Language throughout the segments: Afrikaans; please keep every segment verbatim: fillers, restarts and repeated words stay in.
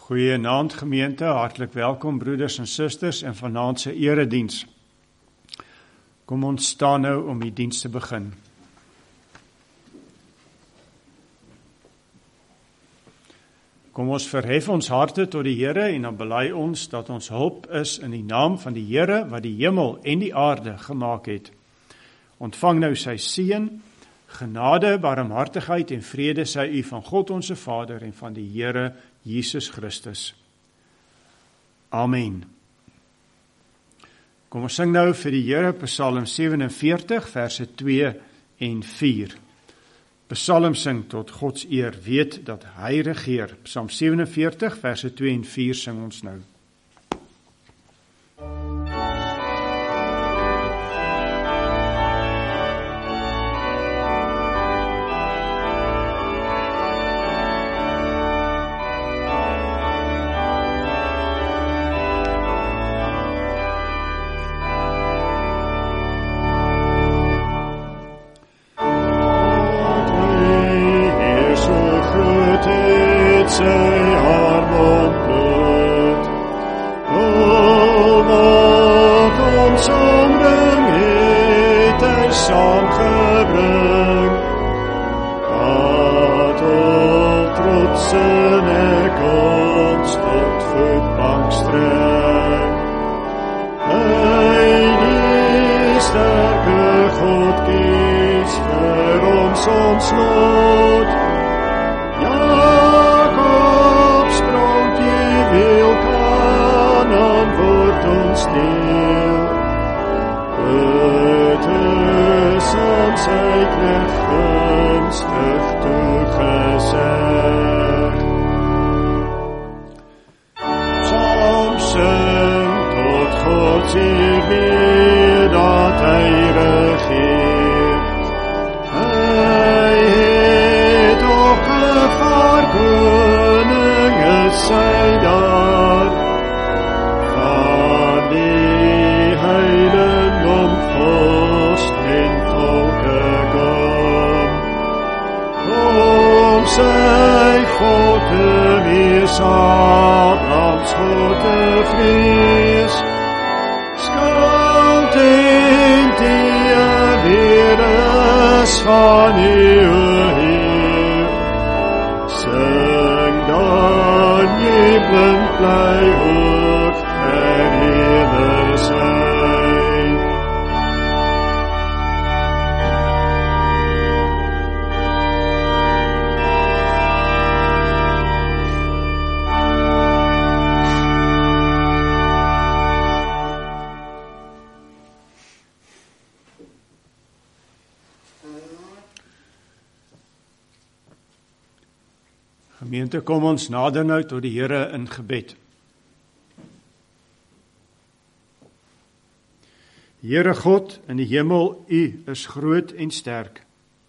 Goeienaand gemeente, hartlik welkom broeders en susters en vanaand se erediens. Kom ons staan nou om die diens te begin. Kom ons verhef ons harte tot die Here en dan bely ons dat ons hulp is in die naam van die Here wat die hemel en die aarde gemaak het. Ontvang nou sy seën, genade, barmhartigheid en vrede sy u van God onze Vader en van die Here Jesus Christus. Amen. Kom ons sing nou vir die Here Psalm sewenenveertig verse twee en vier. Psalm sing tot Gods eer, weet dat hy regeer. Psalm sewenenveertig verse twee en vier sing ons nou. Gemeente, kom ons nader nou tot die Here in gebed. Here God in die hemel, u is groot en sterk.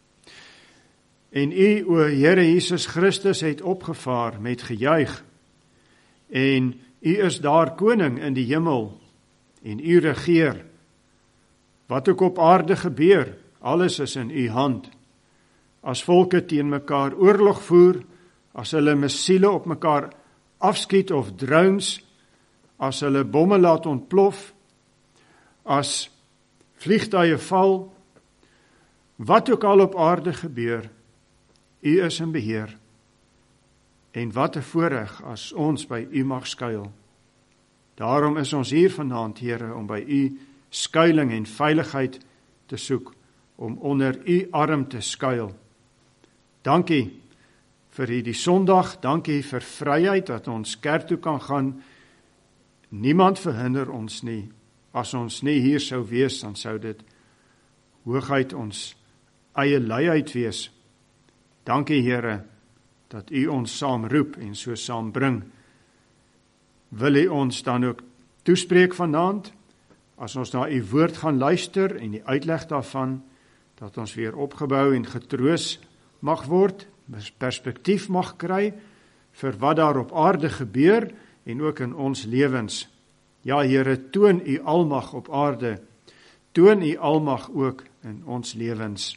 En u, o Here Jesus Christus, het opgevaar met gejuig. En u is daar koning in die hemel en u regeer. Wat ook op aarde gebeur, alles is in u hand. As volke teen mekaar oorlog voer, as hulle missiele op mekaar afskiet of drones, as hulle bomme laat ontplof, as vliegtuie val, wat ook al op aarde gebeur, u is in beheer. En wat 'n voorreg as ons by u mag skuil. Daarom is ons hier vanaand, Here, om by u skuiling en veiligheid te soek, om onder u arm te skuil. Dankie vir hierdie Sondag, dankie vir vryheid dat ons kerk toe kan gaan. Niemand verhinder ons nie. As ons nie hier sou wees, dan sou dit hooguit ons eie luiheid wees. Dankie Here, dat u ons saam roep en so saam bring. Wil u ons dan ook toespreek vanaand, as ons na u woord gaan luister en die uitleg daarvan, dat ons weer opgebou en getroos mag word, perspektief mag kry vir wat daar op aarde gebeur en ook in ons lewens. Ja, Here, toon u almag op aarde, toon u almag ook in ons lewens.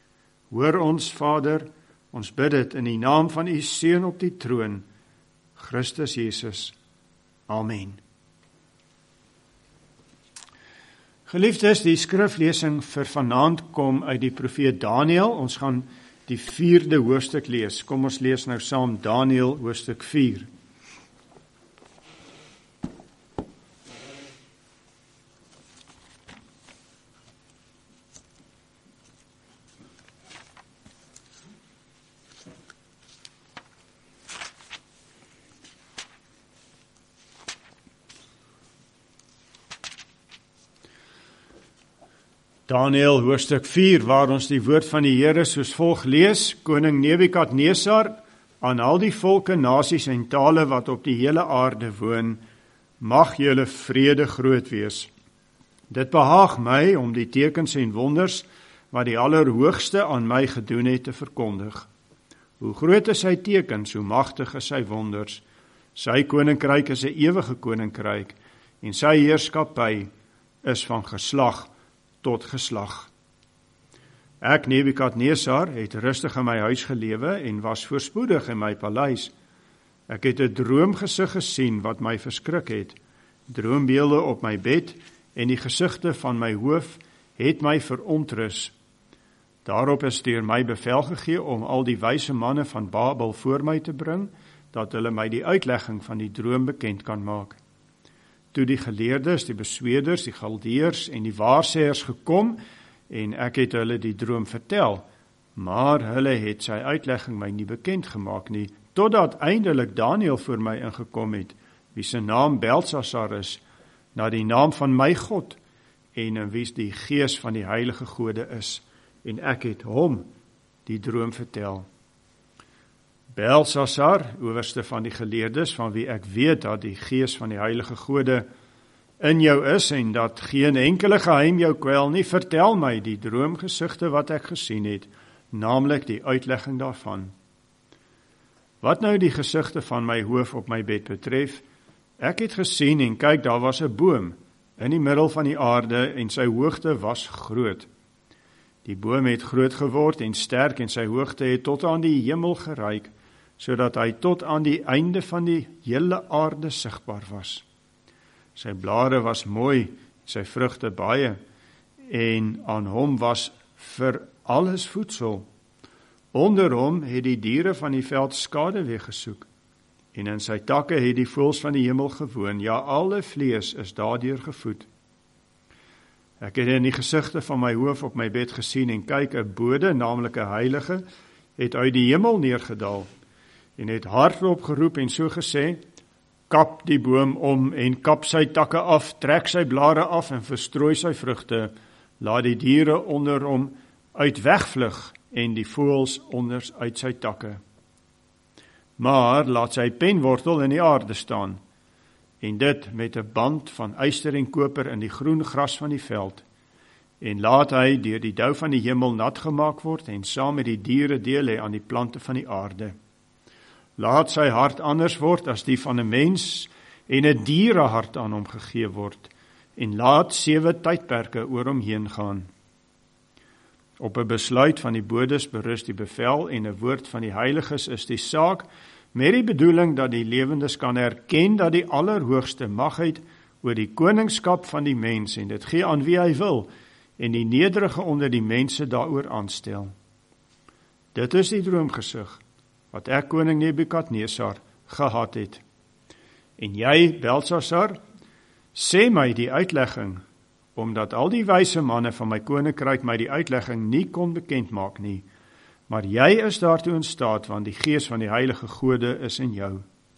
Hoor ons, Vader, ons bid dit in die naam van u Seun op die troon, Christus Jesus. Amen. Geliefdes, die skriflesing vir vanaand kom uit die profeet Daniël. Ons gaan die vierde hoofstuk lees. Kom ons lees nou saam Daniël hoofstuk vier. Daniël hoofstuk vier, waar ons die woord van die Here soos volg lees: Koning Nebukadnesar, aan al die volke, nasies en tale wat op die hele aarde woon, mag julle vrede groot wees. Dit behaag my om die tekens en wonders wat die Allerhoogste aan my gedoen het te verkondig. Hoe groot is sy tekens, hoe magtig is sy wonders. Sy koninkryk is 'n ewige koninkryk en sy heerskappy is van geslag tot geslag. Ek, Nebukadnesar, het rustig in my huis gelewe en was voorspoedig in my paleis. Ek het 'n droomgesig gesien wat my verskrik het. Droombeelde op my bed en die gesigte van my hoof het my verontrus. Daarop is deur my bevel gegee om al die wyse manne van Babel voor my te bring, dat hulle my die uitlegging van die droom bekend kan maak. Toe die geleerdes, die besweerders, die galdeërs en die waarsêers gekom, en ek het hulle die droom vertel, maar hulle het sy uitlegging my nie bekend gemaak nie, totdat eindelik Daniël voor my ingekom het, wie se naam Belsasar is, na die naam van my God, en in wie die gees van die heilige gode is, en ek het hom die droom vertel. Belsasar, owerste van die geleerdes, van wie ek weet dat die gees van die heilige gode in jou is, en dat geen enkele geheim jou kwel nie, vertel my die droomgesigte wat ek gesien het, naamlik die uitlegging daarvan. Wat nou die gesigte van my hoof op my bed betref, ek het gesien en kyk, daar was 'n boom in die middel van die aarde en sy hoogte was groot. Die boom het groot geword en sterk en sy hoogte het tot aan die hemel gereik, sodat hy tot aan die einde van die hele aarde sigbaar was. Sy blare was mooi, sy vrugte baie, en aan hom was vir alles voedsel. Onder hom het die diere van die veld skaduwee gesoek, en in sy takke het die voëls van die hemel gewoon, ja, alle vlees is daardeur gevoed. Ek het in die gesigte van my hoof op my bed gesien, en kyk, 'n bode, naamlik 'n heilige, het uit die hemel neergedaal, en het hardop geroep en so gesê: kap die boom om en kap sy takke af, trek sy blare af en verstrooi sy vrugte, laat die diere onder hom uit wegvlug en die voëls onder uit sy takke. Maar laat sy penwortel in die aarde staan, en dit met 'n band van yster en koper in die groen gras van die veld, en laat hy deur die dou van die hemel nat gemaak word en saam met die diere deel hê aan die plante van die aarde. Laat sy hart anders word as die van 'n mens en 'n dierehart aan hom gegee word, en laat sewe tydperke oor hom heen gaan. Op 'n besluit van die bodes berus die bevel, en 'n woord van die heiliges is die saak, met die bedoeling dat die lewendes kan erken dat die Allerhoogste mag het oor die koningskap van die mens, en dit gee aan wie hy wil, en die nederige onder die mense daaroor aanstel. Dit is die droomgesig wat ek, koning Nebukadnesar, gehad het. En jy, Belsasar, sê my die uitlegging, omdat al die wyse manne van my koninkryk my die uitlegging nie kon bekend maak nie, maar jy is daartoe in staat, want die gees van die heilige gode is in jou.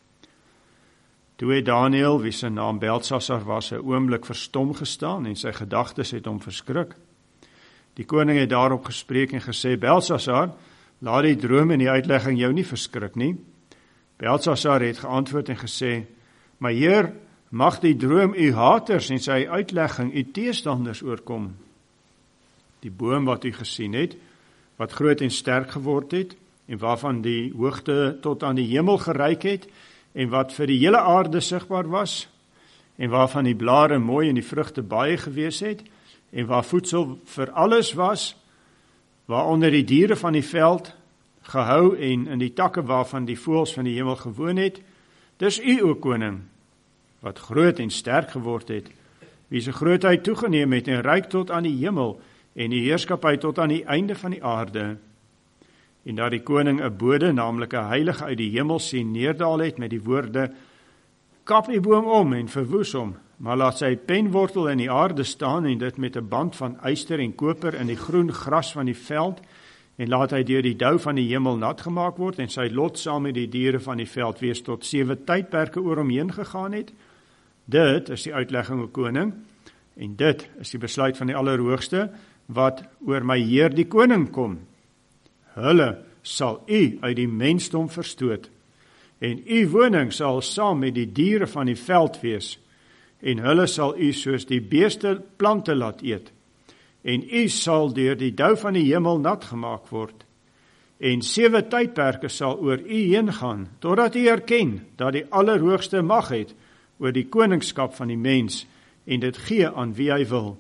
Toe het Daniël, wie sy naam Belsasar was, 'n oomblik verstom gestaan, en sy gedagtes het hom verskrik. Die koning het daarop gespreek en gesê: Belsasar, laat die droom en die uitlegging jou nie verskrik nie. Belsasar het geantwoord en gesê: My Heer, mag die droom u haters en sy uitlegging u teestanders oorkom. Die boom wat u gesien het, wat groot en sterk geword het, en waarvan die hoogte tot aan die hemel gereik het, en wat vir die hele aarde sigbaar was, en waarvan die blare mooi en die vrugte baie gewees het, en waar voedsel vir alles was, waaronder die diere van die veld gehou en in die takke waarvan die voëls van die hemel gewoon het, Dis u, o koning, wat groot en sterk geword het, wie se grootheid toegeneem het en reik tot aan die hemel en die heerskappy tot aan die einde van die aarde. En dat die koning 'n bode, naamlik 'n heilige uit die hemel sien neerdaal het met die woorde: kap die boom om en verwoes hom, maar laat sy penwortel in die aarde staan en dit met 'n band van yster en koper in die groen gras van die veld, en laat hy deur die dou van die hemel nat gemaak word en sy lot saam met die diere van die veld wees tot sewe tydperke oor hom heen gegaan het. Dit is die uitlegging, o koning, en dit is die besluit van die Allerhoogste wat oor my Heer die koning kom. Hulle sal u uit die mensdom verstoot, en u woning sal saam met die diere van die veld wees, en hulle sal u soos die beeste plante laat eet, en u sal deur die dou van die hemel nat gemaak word, en sewe tydperke sal oor u heen gaan, totdat u erken dat die Allerhoogste mag het oor die koningskap van die mens, en dit gee aan wie hy wil.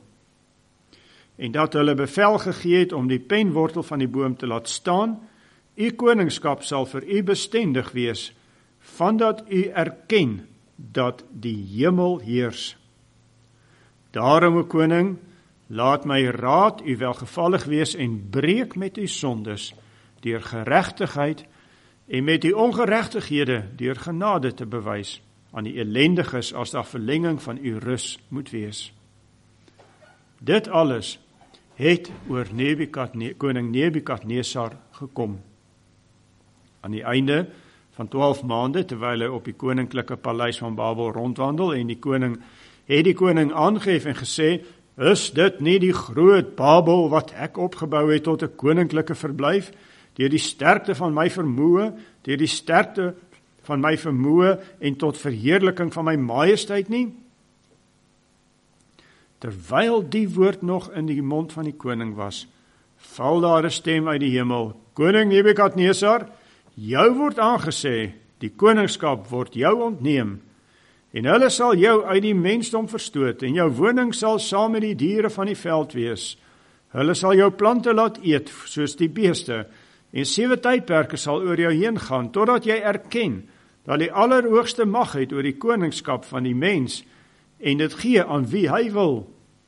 En dat hulle bevel gegee het om die penwortel van die boom te laat staan, u koningskap sal vir u bestendig wees, vandat u erken dat die hemel heers. Daarom, o koning, laat my raad u welgevallig wees en breek met u sondes, deur geregtigheid en met die ongeregtighede deur genade te bewys aan die ellendiges as daar verlenging van u rus moet wees. Dit alles het oor Nebukadne- koning Nebukadnesar gekom. Aan die einde van twaalf maande, terwyl hy op die koninklike paleis van Babel rondwandel, en die koning het die koning aangeef en gesê: is dit nie die groot Babel wat ek opgebou het tot 'n koninklike verblyf, deur die sterkte van my vermoë, deur die sterkte van my vermoë en tot verheerliking van my majesteit nie? Terwyl die woord nog in die mond van die koning was, val daar 'n stem uit die hemel: Koning Nebukadnesar, jou word aangesê, die koningskap word jou ontneem, en hulle sal jou uit die mensdom verstoot, en jou woning sal saam met die diere van die veld wees. Hulle sal jou plante laat eet, soos die beeste, en sewe tydperke sal oor jou heen gaan, totdat jy erken dat die Allerhoogste mag het oor die koningskap van die mens, en dit gee aan wie hy wil.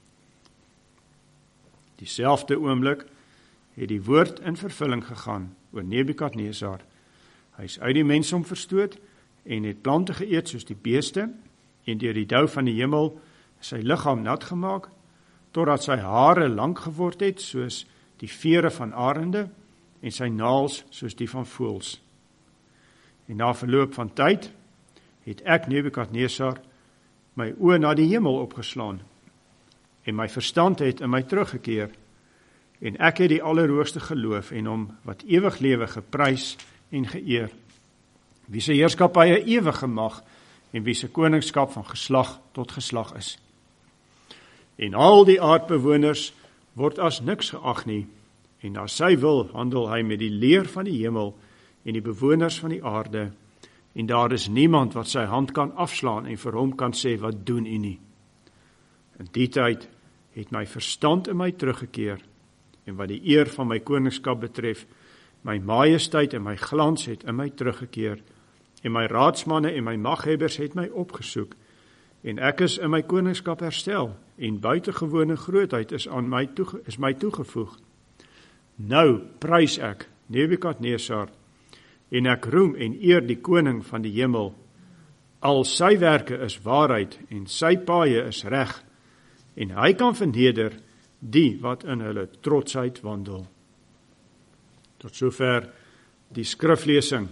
Dieselfde oomblik het die woord in vervulling gegaan oor Nebukadnesar. Hy is uit die mensdom verstoot en het plante geëet soos die beeste, en deur die dou van die hemel sy liggaam nat gemaak, totdat sy hare lank geword het soos die vere van arende, en sy naels soos die van voëls. En na verloop van tyd het ek, Nebukadnesar, my oë na die hemel opgeslaan, en my verstand het in my teruggekeer, en ek het die Allerhoogste geloof en hom wat ewig lewe geprys en geëer, wie se heerskappy 'n ewige mag en wie se koningskap van geslag tot geslag is. En al die aardbewoners word as niks geag nie, en na sy wil handel hy met die leer van die hemel en die bewoners van die aarde, en daar is niemand wat sy hand kan afslaan en vir hom kan sê, wat doen u nie? In die tyd het my verstand in my teruggekeer, en wat die eer van my koningskap betref, my majesteit en my glans het in my teruggekeer, en my raadsmanne en my maghebbers het my opgesoek, en ek is in my koningskap herstel, en buitengewone grootheid is aan my toege, is my toegevoeg. Nou prys ek Nebukadnesar, en ek roem en eer die koning van die hemel. Al sy werke is waarheid, en sy paaie is reg, en hy kan verneder die wat in hulle trotsheid wandel. Tot sover die skriflesing.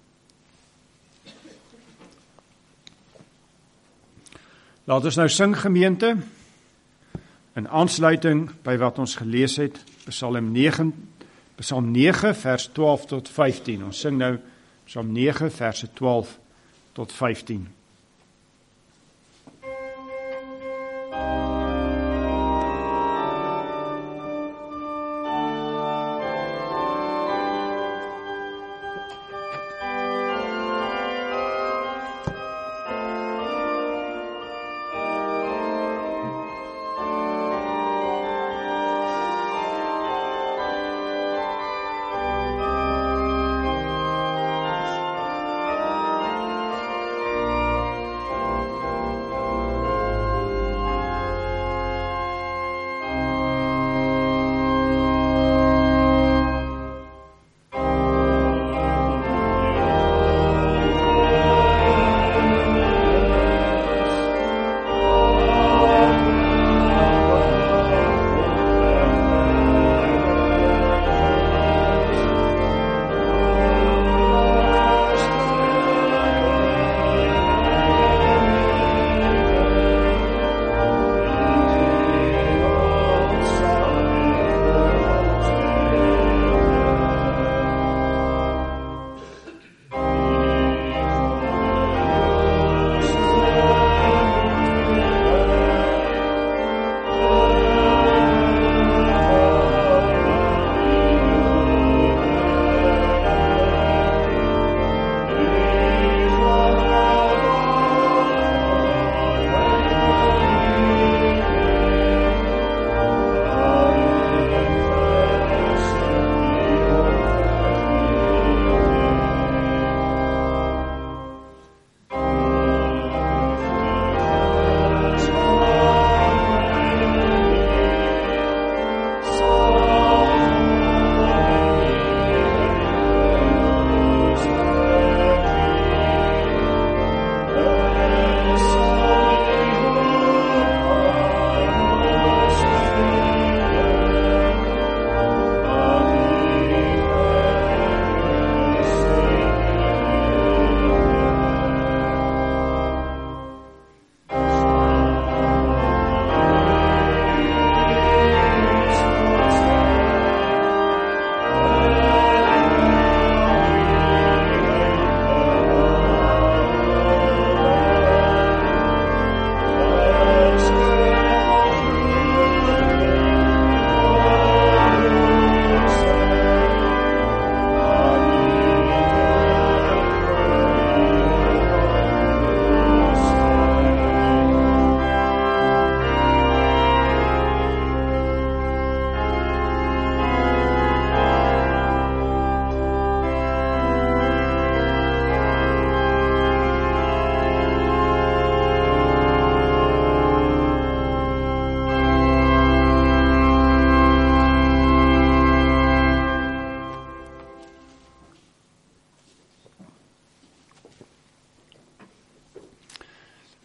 Laat ons nou sing, gemeente, in aansluiting by wat ons gelees het, Psalm negen, Psalm negen vers twaalf tot vyftien. Ons sing nou Psalm negen verse twaalf tot vyftien.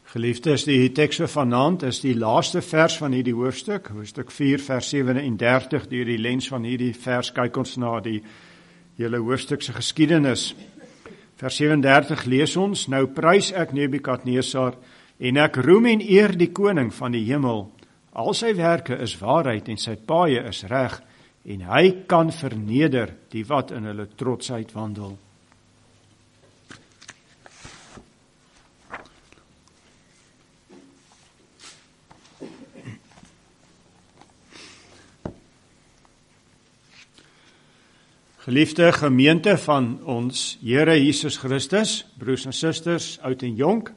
Geliefdes, die teks vir vanaand is die laaste vers van hierdie hoofstuk, hoofstuk vier vers sewe en dertig. Deur die lens van hierdie vers kyk ons na die hele hoofstuk se geskiedenis. Vers sewendertig lees ons: Nou prys ek Nebukadnesar en ek roem en eer die koning van die hemel. Al sy werke is waarheid en sy paaie is reg, en hy kan verneder die wat in hulle trotsheid wandel. Geliefde gemeente van ons Here Jesus Christus, broers en susters, oud en jonk,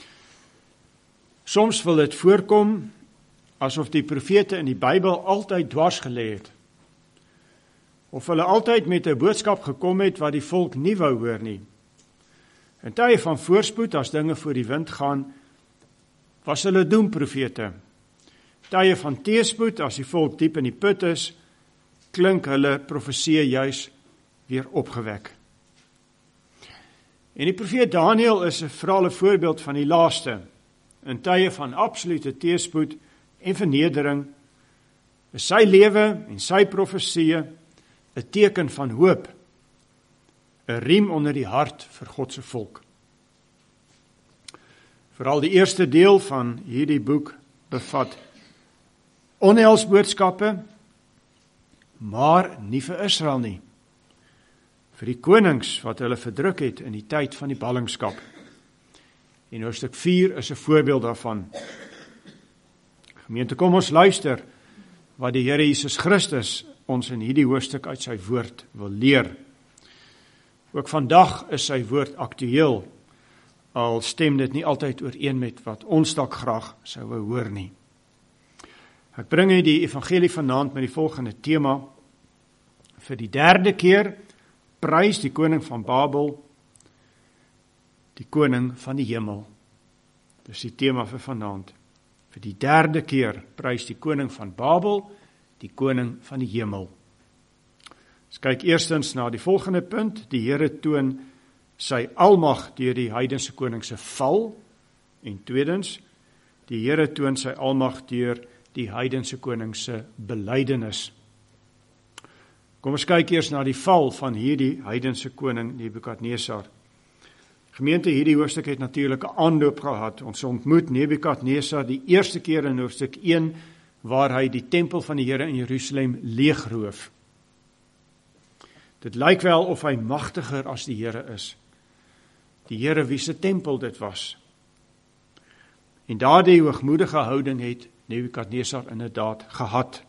soms wil dit voorkom asof die profete in die Bybel altyd dwars gelê het, of hulle altyd met 'n boodskap gekom het wat die volk nie wou hoor nie. In tye van voorspoed, as dinge voor die wind gaan, was hulle doemprofete. Tye van teëspoed, as die volk diep in die put is, klink hulle profeseë juis weer opgewek. En die profeet Daniël is veral 'n voorbeeld van die laaste. In tye van absolute teëspoed en vernedering is sy lewe en sy profeseë 'n teken van hoop, 'n riem onder die hart vir God se volk. Veral die eerste deel van hierdie boek bevat onheilsboodskappe, maar nie vir Israel nie, vir die konings wat hulle verdruk het in die tyd van die ballingskap. En hoofstuk vier is 'n voorbeeld daarvan. Gemeente, kom ons luister wat die Here Jesus Christus ons in hierdie hoofstuk uit sy woord wil leer. Ook vandag is sy woord aktueel, al stem dit nie altyd ooreen met wat ons dalk graag sou wou hoor nie. Ek bring u die evangelie vanaand met die volgende tema: vir die derde keer prys die koning van Babel die koning van die hemel. Dis die tema vir vanaand. Vir die derde keer prys die koning van Babel die koning van die hemel. Ons kyk eerstens na die volgende punt: die Here toon sy almag deur die heidense koning se val, en tweedens, die Here toon sy almag deur die heidense koning se belydenis. Kom ons kyk eers na die val van hierdie heidense koning Nebukadnesar. Gemeente, hierdie hoofstuk het natuurlik 'n aanloop gehad. Ons ontmoet Nebukadnesar die eerste keer in hoofstuk een, waar hy die tempel van die Here in Jerusalem leegroof. Dit lyk wel of hy magtiger as die Here is. Die Here wie se tempel dit was. En daardie hoogmoedige houding het Nebukadnesar inderdaad gehad.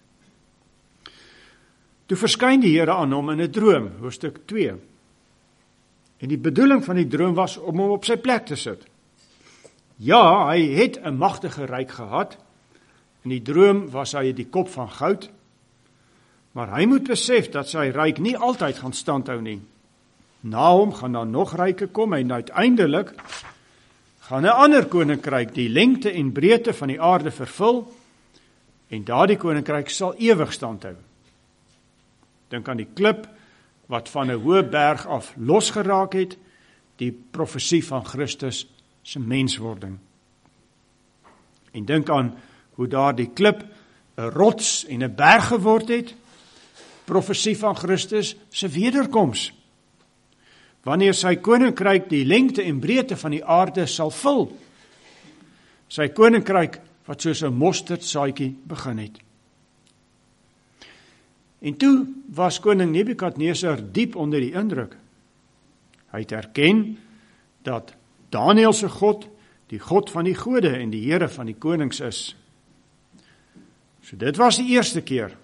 Toe verskyn die Here aan hom in 'n droom, hoofstuk twee. En die bedoeling van die droom was om hom op sy plek te sit. Ja, hy het 'n magtige ryk gehad. In die droom was hy die kop van goud. Maar hy moet besef dat sy ryk nie altyd gaan standhou nie. Na hom gaan daar nog ryke kom en uiteindelik gaan 'n ander koninkryk die lengte en breedte van die aarde vervul, en daardie koninkryk sal ewig standhou. Dink aan die klip wat van 'n hoë berg af losgeraak het, die profesie van Christus se menswording. En dink aan hoe daardie klip 'n rots en 'n berg geword het, profesie van Christus se wederkoms. Wanneer sy koninkryk die lengte en breedte van die aarde sal vul, sy koninkryk wat soos 'n mosterdsaadjie begin het. En toe was koning Nebukadnesar diep onder die indruk. Hy het erken dat Daniël se God die God van die gode en die Here van die konings is. So dit was die eerste keer.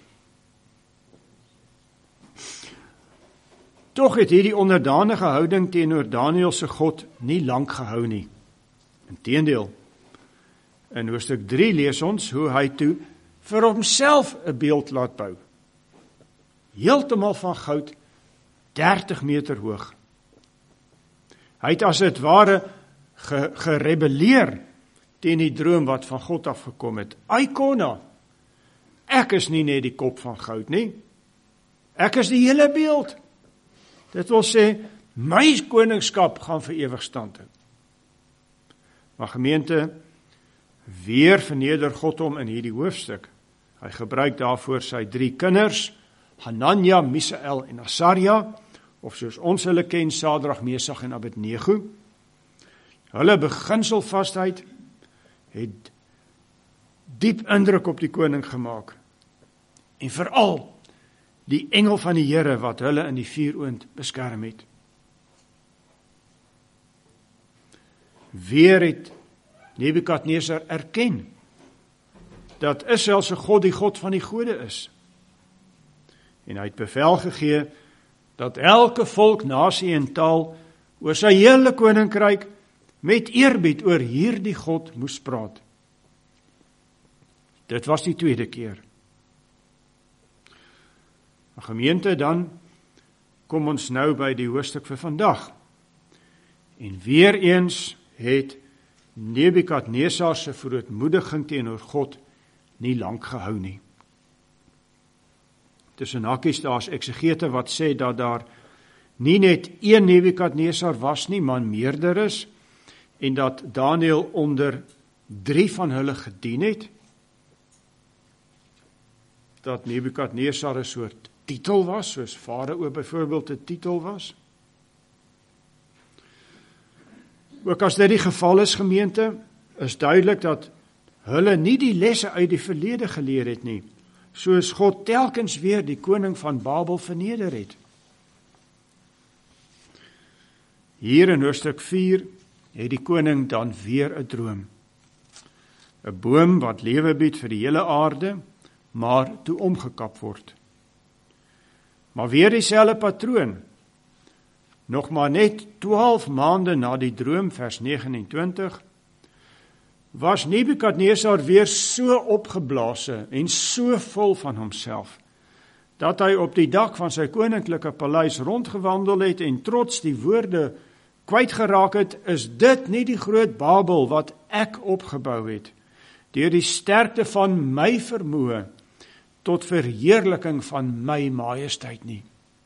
Tog het hierdie onderdanige houding teenoor Daniël se God nie lank gehou nie. Inteendeel, in hoofstuk drie lees ons hoe hy toe vir homself 'n beeld laat bou. Heeltemal van goud, dertig meter hoog. Hy het as dit ware ge, gerebelleer teen die droom wat van God afgekom het. Aikona, ek is nie net die kop van goud nie, ek is die hele beeld. Dit wil sê, my koningskap gaan vir ewig stand hou. Maar gemeente, weer verneder God hom in hierdie hoofstuk. Hy gebruik daarvoor sy drie kinders, Hanania, Misael en Asaria, of soos ons hulle ken, Sadrag, Mesach en Abednego. Hulle beginselvastheid het diep indruk op die koning gemaak. En veral die engel van die Here wat hulle in die vuuroond beskerm het. Weer het Nebukadnesar erken dat Israel se God die God van die gode is. En hy het bevel gegee dat elke volk, nasie en taal oor sy hele koninkryk met eerbied oor hierdie God moes praat. Dit was die tweede keer. Gemeente, dan kom ons nou by die hoofstuk vir vandag. En weer eens het Nebukadnesar se verootmoediging teenoor God nie lank gehou nie. Tussen hakies daar's eksegete wat sê dat daar nie net een Nebukadnesar was nie, maar meerder is, en dat Daniël onder drie van hulle gedien het, dat Nebukadnesar 'n soort titel was, soos Farao byvoorbeeld 'n titel was. Ook as dit die geval is, gemeente, is duidelik dat hulle nie die lesse uit die verlede geleer het nie, soos God telkens weer die koning van Babel verneder het. Hier in hoofstuk vier het die koning dan weer 'n droom. 'n Boom wat lewe bied vir die hele aarde, maar toe omgekap word. Maar weer dieselfde patroon. Nog maar net twaalf maande na die droom, vers negenentwintig, was Nebukadnesar weer so opgeblaase en so vol van homself, dat hy op die dak van sy koninklike paleis rondgewandel het en trots die woorde kwytgeraak het, is dit nie die groot Babel wat ek opgebou het, deur die sterkte van my vermoë, tot verheerliking van my majesteit nie.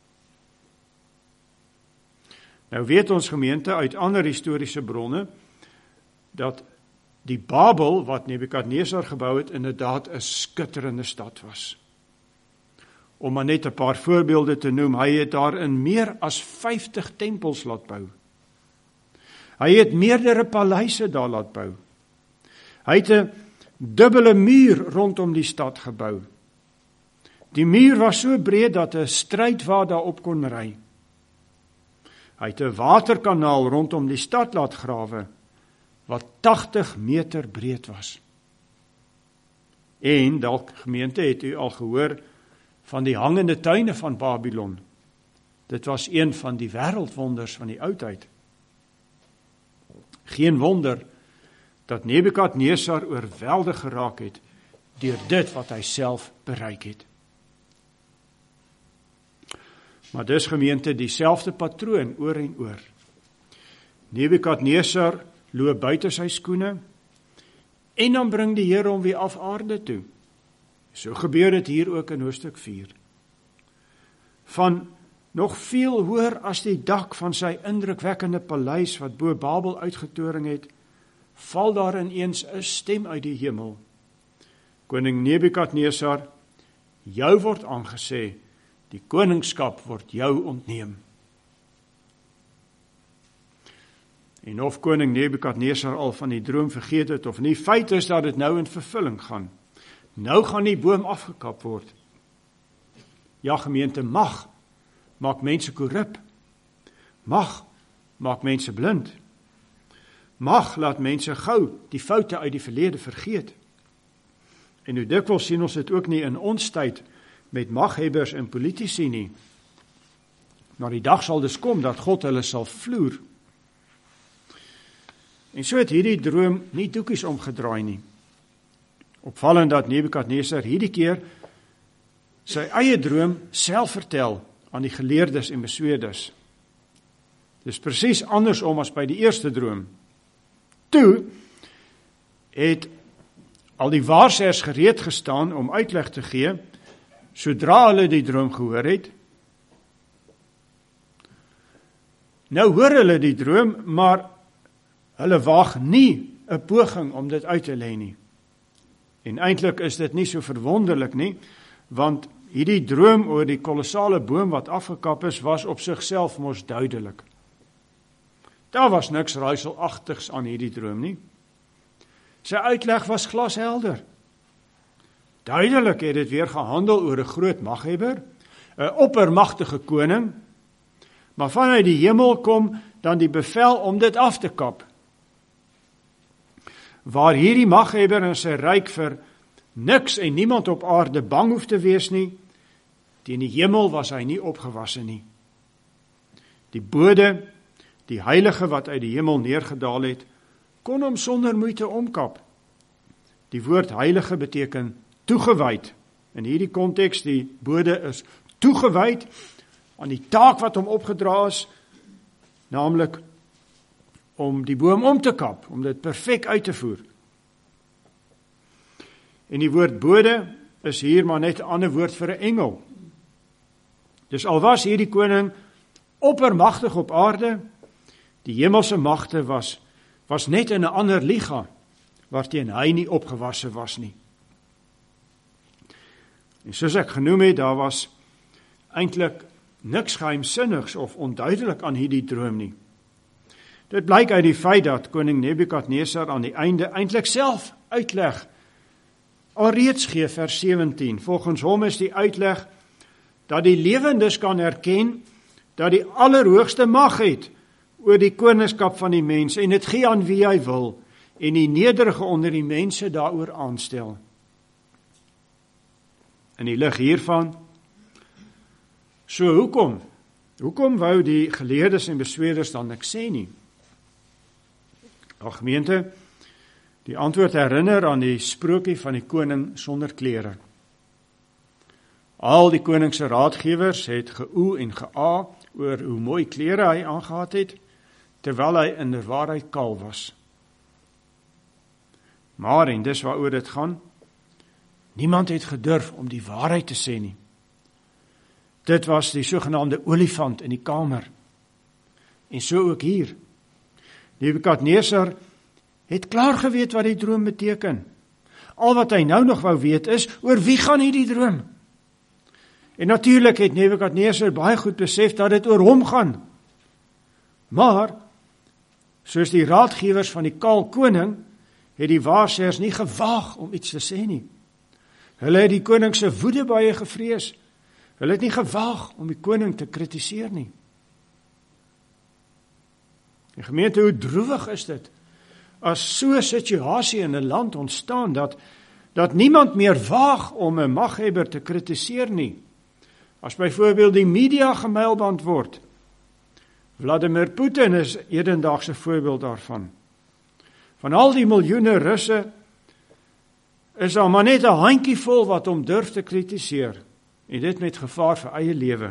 Nou weet ons gemeente uit ander historiese bronne, dat die Babel wat Nebukadnesar gebou het, inderdaad 'n skitterende stad was. Om maar net 'n paar voorbeelde te noem, hy het daar in meer as vyftig tempels laat bou. Hy het meerdere paleise daar laat bou. Hy het 'n dubbele muur rondom die stad gebou. Die muur was so breed dat 'n strydwa daarop kon ry. Hy het 'n waterkanaal rondom die stad laat grawe, wat tagtig meter breed was. En dalk gemeente het u al gehoor van die hangende tuine van Babylon. Dit was een van die wêreldwonders van die oudheid. Geen wonder dat Nebukadnesar oorweldig geraak het deur dit wat hy self bereik het. Maar dis gemeente dieselfde patroon oor en oor. Nebukadnesar loop buite sy skoene en dan bring die Here hom weer af aarde toe. So gebeur dit hier ook in hoofstuk vier. Van nog veel hoër as die dak van sy indrukwekkende paleis wat bo Babel uitgetoring het, val daar ineens 'n stem uit die hemel. Koning Nebukadnesar, jou word aangesê, die koningskap word jou ontneem. En of koning Nebukadnesar al van die droom vergeet het of nie, feit is dat dit nou in vervulling gaan. Nou gaan die boom afgekap word. Ja, gemeente, mag maak mense korrup. Mag maak mense blind. Mag laat mense gou die foute uit die verlede vergeet. En hoe dikwels sien ons dit ook nie in ons tyd met maghebbers en politici nie. Maar die dag sal dus kom dat God hulle sal vloer. En so het hierdie droom nie doekies omgedraai nie. Opvallend dat Nebukadnesar hierdie keer sy eie droom self vertel aan die geleerdes en besweerders. Dis presies andersom as by die eerste droom. Toe het al die waarsêers gereed gestaan om uitleg te gee, sodra hulle die droom gehoor het. Nou hoor hulle die droom, maar hulle waag nie 'n poging om dit uit te lê nie. En eintlik is dit nie so verwonderlik nie, want hierdie droom oor die kolossale boom wat afgekap is, was op sigself mos duidelik. Daar was niks raaiselagtigs aan hierdie droom nie. Sy uitleg was glashelder. Duidelik het dit weer gehandel oor 'n groot maghebber, 'n oppermagtige koning, maar vanuit die hemel kom dan die bevel om dit af te kap. Waar hierdie maghebber en sy ryk vir niks en niemand op aarde bang hoef te wees nie, teen die hemel was hy nie opgewasse nie. Die bode, die heilige wat uit die hemel neergedaal het, kon hom sonder moeite omkap. Die woord heilige beteken toegewyd. In hierdie konteks, die bode is toegewyd aan die taak wat hom opgedra is, naamlik om die boom om te kap, om dit perfek uit te voer. En die woord bode is hier maar net 'n ander woord vir 'n engel. Dus al was hierdie koning oppermagtig op aarde, die hemelse magte was, was net in 'n ander liga, waarteen hy nie opgewasse was nie. En soos ek genoem het, daar was eintlik niks geheimsinnigs of onduidelik aan hierdie droom nie. Dit blyk uit die feit dat koning Nebukadnesar aan die einde eintlik self uitleg, alreeds gee vers sewentien. Volgens hom is die uitleg dat die lewendes kan erken dat die allerhoogste mag het oor die koningskap van die mens en dit gee aan wie hy wil en die nederige onder die mense daaroor aanstel. In die lig hiervan, so hoekom? Hoekom wou die geleerdes en besweerders dan niks sê nie? Ag gemeente, die antwoord herinner aan die sprokie van die koning sonder klere. Al die koningse raadgewers het geoe en gea oor hoe mooi klere hy aangehad het, terwyl hy in die waarheid kaal was. Maar, en dis waaroor dit gaan, niemand het gedurf om die waarheid te sê nie. Dit was die sogenaamde olifant in die kamer. En so ook hier. Nebukadnesar het klaar geweet wat die droom beteken. Al wat hy nou nog wou weet is, oor wie gaan hierdie droom? En natuurlik het Nebukadnesar baie goed besef dat dit oor hom gaan. Maar, soos die raadgewers van die kaal koning, het die waarsêers nie gewaag om iets te sê nie. Hulle het die koning se woede baie gevrees. Hulle het nie gewaag om die koning te kritiseer nie. En gemeente, hoe droewig is dit, as so 'n situasie in 'n land ontstaan, dat, dat niemand meer waag om 'n maghebber te kritiseer nie. As byvoorbeeld die media gemuilband word. Vladimir Putin is hedendaagse voorbeeld daarvan. Van al die miljoene Russe is daar maar net 'n handjievol wat hom durf te kritiseer, en dit met gevaar vir eie lewe.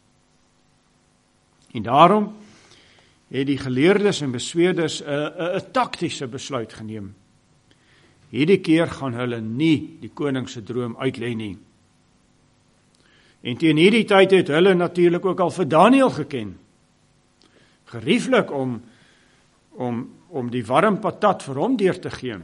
En daarom het die geleerdes en besweerders 'n 'n taktiese besluit geneem. Hierdie keer gaan hulle nie die koning se droom uitlê nie. En teen hierdie tyd het hulle natuurlik ook al vir Daniël geken. Gerieflik om om om die warm patat vir hom deur te gee.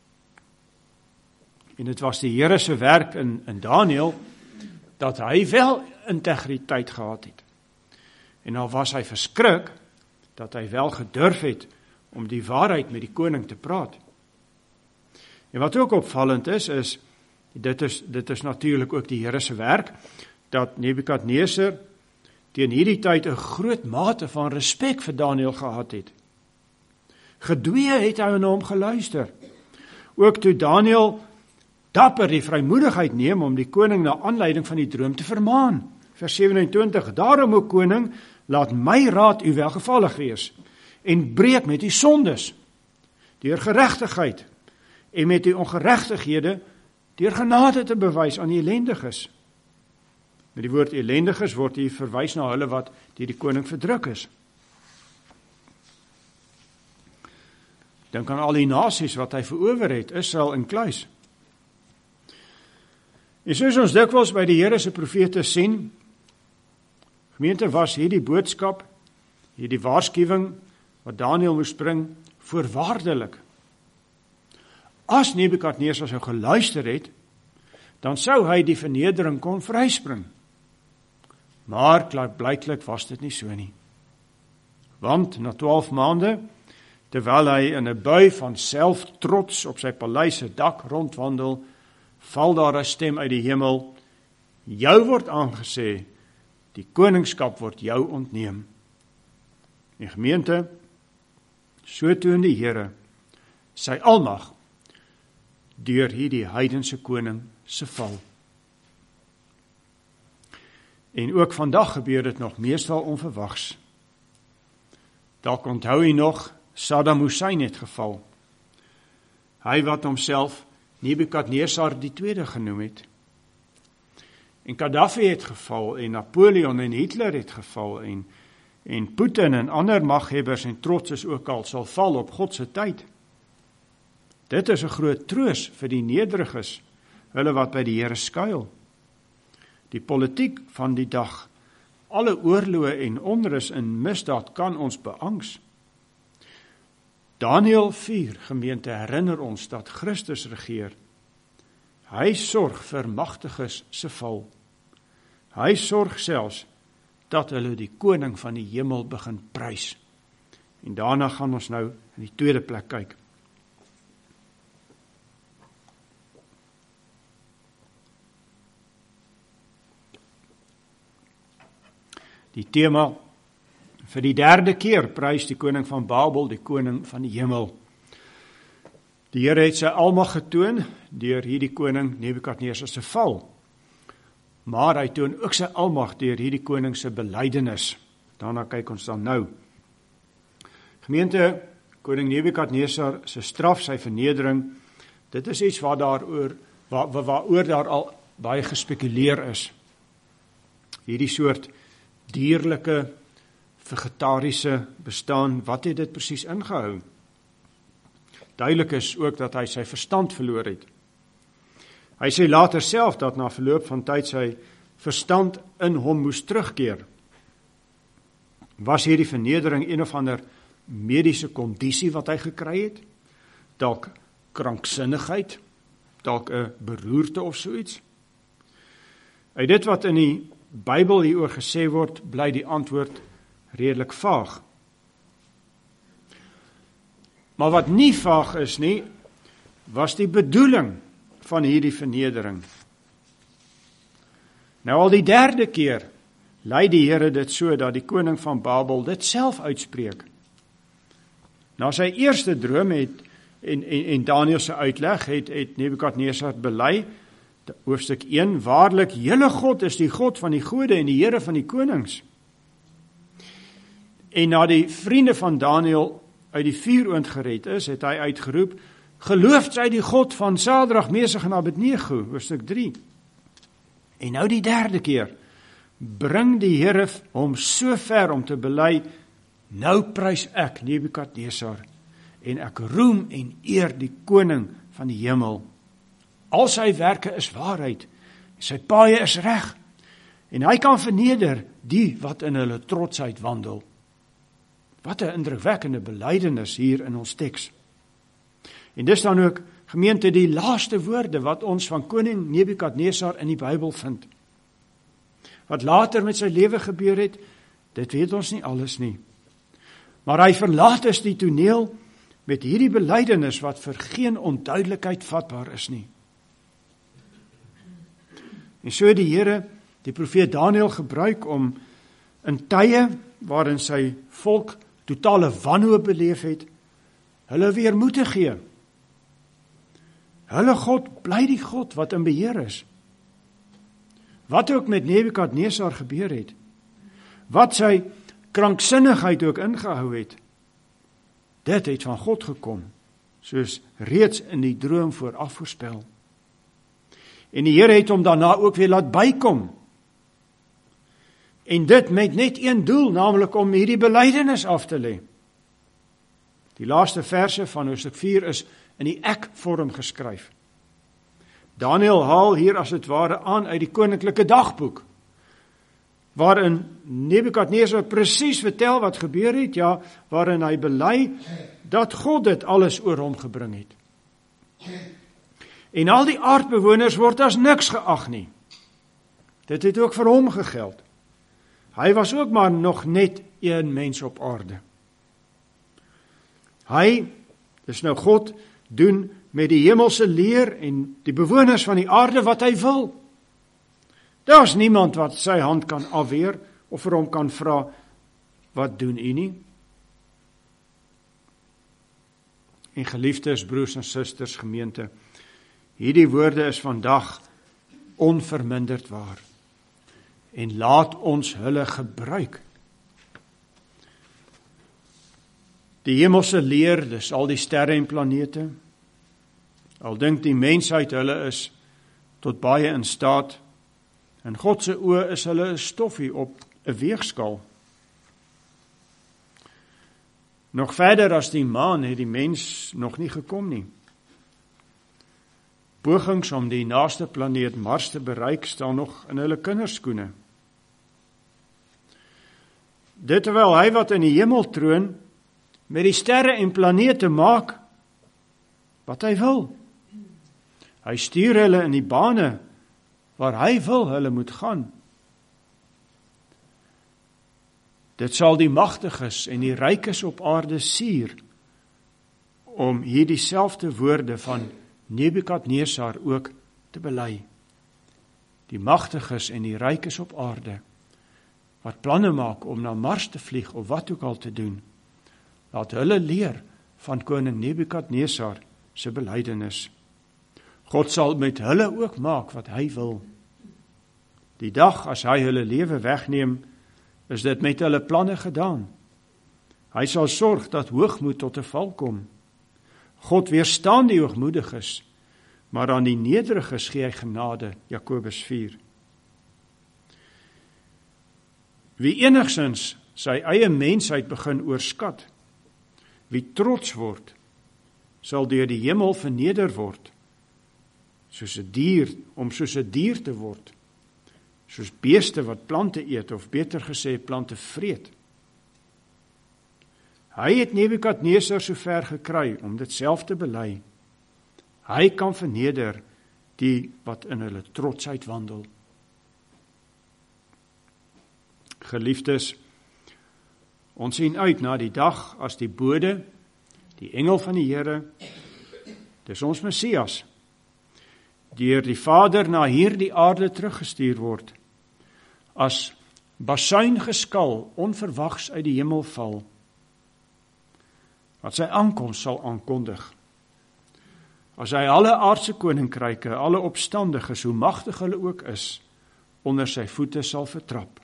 En dit was die Here se werk in in Daniël dat hy wel integriteit gehad het. En al was hy verskrik dat hy wel gedurf het om die waarheid met die koning te praat. En wat ook opvallend is, is dit is dit is natuurlik ook die Here se werk dat Nebukadnesar teen hierdie tyd 'n groot mate van respek vir Daniël gehad het. Gedwee het hy na hom geluister. Ook toe Daniël dapper die vrymoedigheid neem om die koning na aanleiding van die droom te vermaan. Vers sewenentwintig, daarom o koning, laat my raad u welgevallig wees, en breek met die sondes, deur geregtigheid, en met die ongeregtighede, deur genade te bewys aan die ellendiges. Met die woord ellendiges word hier verwys na hulle wat deur die koning verdruk is. Dink aan al die nasies wat hy verower het, Israel inkluis. En soos ons dikwels by die Here se profete sien, gemeente, was hierdie boodskap, hierdie waarskuwing wat Daniël moes bring, voorwaardelik. As Nebukadnesar sou geluister het, dan sou hy die vernedering kon vryspring. Maar blyklik was dit nie so nie. Want na twaalf maande, terwyl hy in 'n bui van selftrots op sy paleis se dak rondwandel, val daar 'n stem uit die hemel: jou word aangesê, die koningskap word jou ontneem. Die gemeente, so toon die Here sy almag deur hierdie heidense koning se val. En ook vandag gebeur dit nog meestal onverwags. Dalk onthou jy nog, Saddam Hussein het geval. Hy wat homself Nebukadnesar die tweede genoem het. En Gaddafi het geval, en Napoleon en Hitler het geval, en, en Putin en ander maghebbers en trotses ook al sal val op God se tyd. Dit is 'n groot troos vir die nederiges, hulle wat by die Here skuil. Die politiek van die dag, alle oorloë en onrus en misdaad kan ons beangs. Daniël vier, gemeente, herinner ons dat Christus regeer. Hy sorg vir magtiges se val. Hy sorg selfs dat hulle die koning van die hemel begin prys. En daarna gaan ons nou in die tweede plek kyk. Die tema vir die derde keer prys die koning van Babel, die koning van die hemel. Die Here het sy almag getoon deur hierdie koning Nebukadnesar se val. Maar hy toon ook sy almag deur hierdie koning se belydenis. Daarna kyk ons dan nou. Gemeente, koning Nebukadnesar se straf, sy vernedering, dit is iets waar daaroor, waar, waaroor daar al baie gespekuleer is. Hierdie soort dierlike, vegetariese bestaan, wat het dit presies ingehou? Duidelik is ook dat hy sy verstand verloor het. Hy sê later self dat na verloop van tyd sy verstand in hom moes terugkeer. Was hierdie vernedering een of ander mediese kondisie wat hy gekry het? Dalk kranksinnigheid, dalk 'n beroerte of so iets? Uit dit wat in die Bybel hieroor gesê word, bly die antwoord redelik vaag. Maar wat nie vaag is nie, was die bedoeling van hierdie vernedering. Nou al die derde keer lei die Here dit so dat die koning van Babel dit self uitspreek. Na sy eerste droom het en, en, en Daniël se uitleg het, het Nebukadnesar bely, hoofstuk een, waarlik, julle God is die God van die gode en die Here van die konings. En na die vriende van Daniël uit die vuuroond gered is, het hy uitgeroep, geloof sy die God van Sadrag, Mesach en Abednego, hoofstuk drie. En nou die derde keer, bring die Here hom so ver om te bely, nou prys ek Nebukadnesar, en ek roem en eer die koning van die hemel. Al sy werke is waarheid, sy paaie is reg, en hy kan verneder die wat in hulle trotsheid wandel. Wat 'n indrukwekkende belydenis hier in ons teks. En dis dan ook, gemeente, die laaste woorde wat ons van koning Nebukadnesar in die Bybel vind. Wat later met sy lewe gebeur het, dit weet ons nie alles nie. Maar hy verlaat is die toneel met hierdie belydenis wat vir geen onduidelikheid vatbaar is nie. En so het die Here die profeet Daniël gebruik om in tye waarin sy volk totale wanhoop beleef het, hulle weer moed te gee. Hulle God bly die God wat in beheer is. Wat ook met Nebukadnesar gebeur het, wat sy kranksinnigheid ook ingehou het, dit het van God gekom, soos reeds in die droom vooraf voorspel. En die Here het hom daarna ook weer laat bykom. En dit met net een doel, naamlik om hierdie belydenis af te lê. Die laaste verse van hoofstuk vier is in die ek-vorm geskryf. Daniël haal hier as het ware aan uit die koninklike dagboek, waarin Nebukadnesar presies vertel wat gebeur het, ja, waarin hy bely dat God dit alles oor hom gebring het. En al die aardbewoners word as niks geag nie. Dit het ook vir hom gegeld. Hy was ook maar nog net een mens op aarde. Hy, dis nou God, doen met die hemelse leer en die bewoners van die aarde wat hy wil. Daar is niemand wat sy hand kan afweer of vir hom kan vra, wat doen u nie? En geliefdes, broers en susters, gemeente, hierdie woorde is vandag onverminderd waar. En laat ons hulle gebruik. Die hemelse leer, dis al die sterre en planete, al dink die mensheid hulle is tot baie in staat, in God se oë is hulle 'n stoffie op 'n weegskaal. Nog verder as die maan het die mens nog nie gekom nie. Pogings om die naaste planeet Mars te bereik staan nog in hulle kinderskoene. Dit terwyl hy wat in die hemel troon met die sterre en planete maak wat hy wil. Hy stuur hulle in die bane waar hy wil hulle moet gaan. Dit sal die magtiges en die rykes op aarde sier om hierdie selfde woorde van Nebukadnesar ook te bely. Die magtiges en die rykes op aarde wat planne maak om na Mars te vlieg of wat ook al te doen, laat hulle leer van koning Nebukadnesar se belydenis. God sal met hulle ook maak wat hy wil. Die dag as hy hulle lewe wegneem, is dit met hulle planne gedaan. Hy sal sorg dat hoogmoed tot 'n val kom. God weerstaan die hoogmoediges, maar aan die nederiges gee hy genade, Jakobus vier. Wie enigsins sy eie mensheid begin oorskat, wie trots word, sal deur die hemel verneder word, soos 'n dier, om soos 'n dier te word, soos beeste wat plante eet, of beter gesê plante vreet. Hy het Nebukadnesar so ver gekry om dit self te bely. Hy kan verneder die wat in hulle trotsheid wandel. Geliefdes, ons sien uit na die dag as die bode, die engel van die Here, dis ons Messias, deur die Vader na hierdie aarde teruggestuur word, as basuingeskal onverwags uit die hemel val, wat sy aankoms sal aankondig. As hy alle aardse koninkryke, alle opstandiges, hoe magtig hulle ook is, onder sy voete sal vertrap.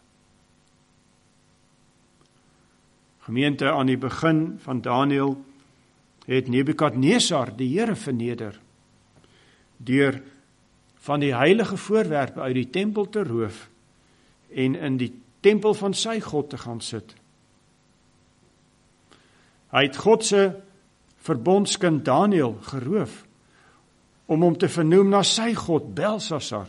Gemeente, aan die begin van Daniël het Nebukadnesar die Here verneder, deur van die heilige voorwerpe uit die tempel te roof en in die tempel van sy God te gaan sit. Hy het God se verbondskind Daniël geroof om hom te vernoem na sy God Belsasar.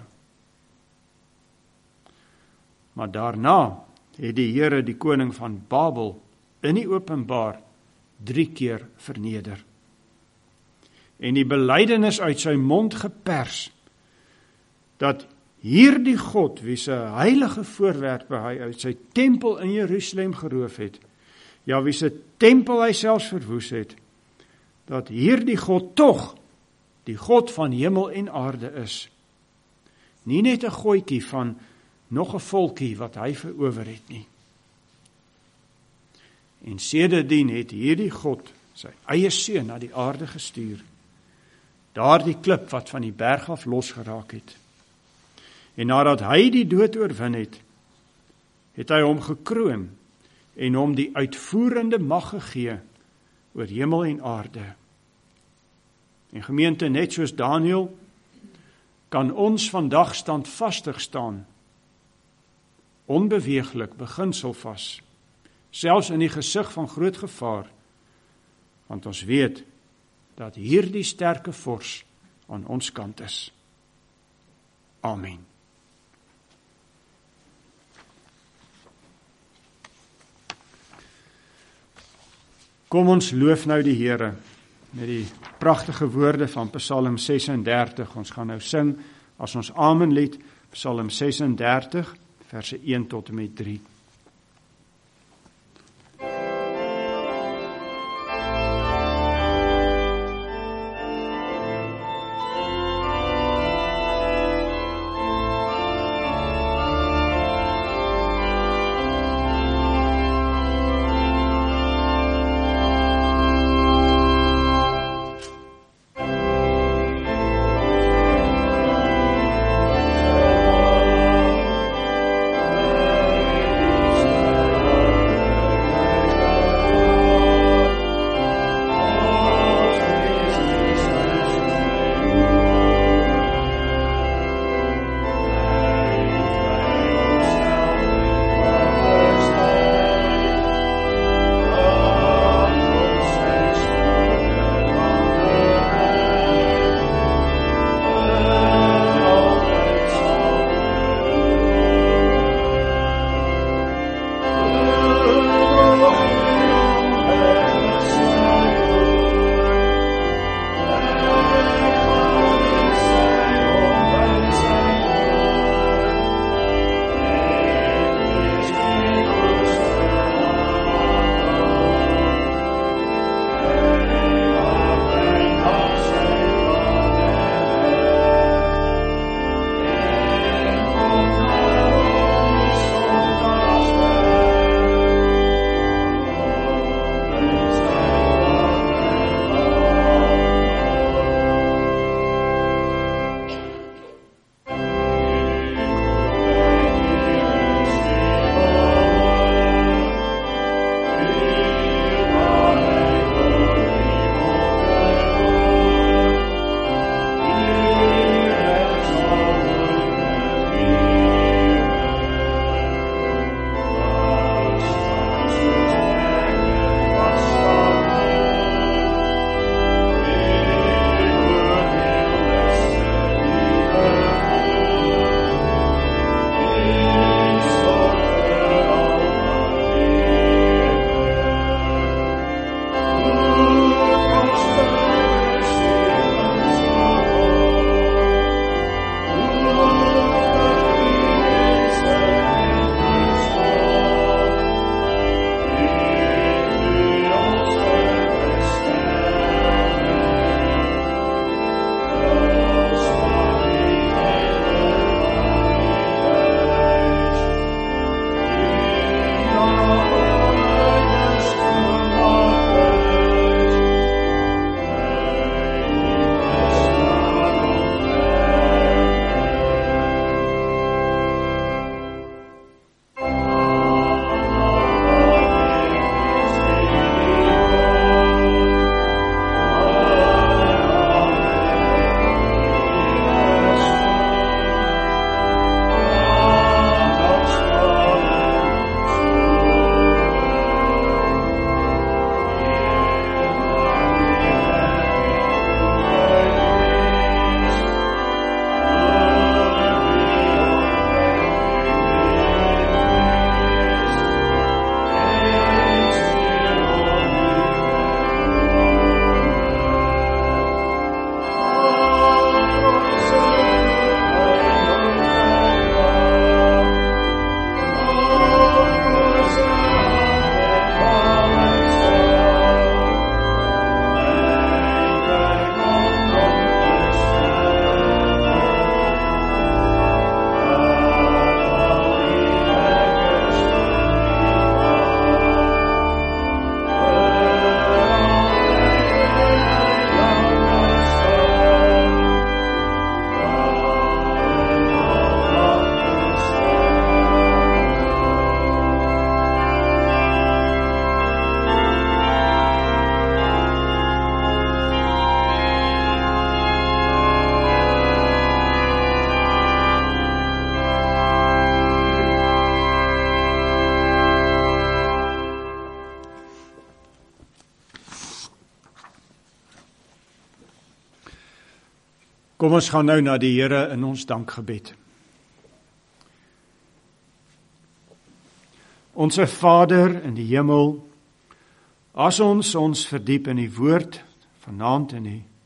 Maar daarna het die Here die koning van Babel in die openbaar drie keer verneder. En die belydenis uit sy mond gepers, dat hierdie God, wie sy heilige voorwerpe hy uit sy tempel in Jerusalem geroof het, ja, wie sy tempel hy selfs verwoes het, dat hierdie God tog die God van hemel en aarde is. Nie net 'n gooitjie van nog 'n volkie wat hy verower het nie. En sedertdien het hierdie God sy eie seun na die aarde gestuur. Daardie klip wat van die berg af losgeraak het. En nadat hy die dood oorwin het, het hy hom gekroon en hom die uitvoerende mag gegee oor hemel en aarde. En gemeente, net soos Daniël, kan ons vandag standvastig staan, onbeweeglik, beginselvas, selfs in die gesig van groot gevaar, want ons weet dat hierdie sterke vors aan ons kant is. Amen. Kom ons loof nou die Here met die pragtige woorde van Psalm ses en dertig. Ons gaan nou sing as ons Amenlied, Psalm ses en dertig, verse een tot en met drie. Kom ons gaan nou na die Here in ons dankgebed. Onse Vader in die hemel, as ons ons verdiep in die woord vanaand in die